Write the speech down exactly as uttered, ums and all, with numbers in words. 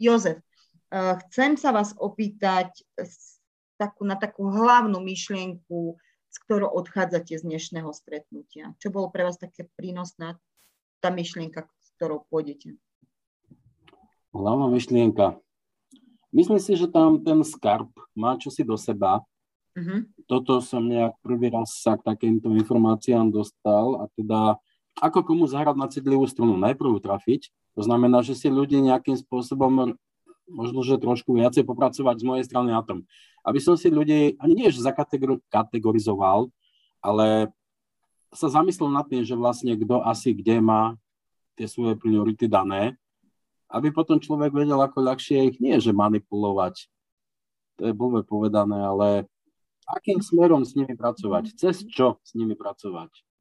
Jozef, uh, chcem sa vás opýtať takú, na takú hlavnú myšlienku, s ktorou odchádzate z dnešného stretnutia. Čo bolo pre vás také prínosná tá myšlienka, s ktorou pôjdete? Hlavná myšlienka. Myslím si, že tam ten skarb má čosi do seba. Uh-huh. Toto som nejak prvý raz sa k takýmto informáciám dostal a teda ako komu zahrať na citlivú strunu, najprv trafiť. To znamená, že si ľudí nejakým spôsobom možno, že trošku viacej popracovať z mojej strany na tom. Aby som si ľudí, ani nie, že zakategorizoval, ale sa zamyslel nad tým, že vlastne kto asi kde má tie svoje priority dané, aby potom človek vedel, ako ľahšie ich nie, že manipulovať. To je blbé povedané, ale akým smerom s nimi pracovať? Cez čo s nimi pracovať?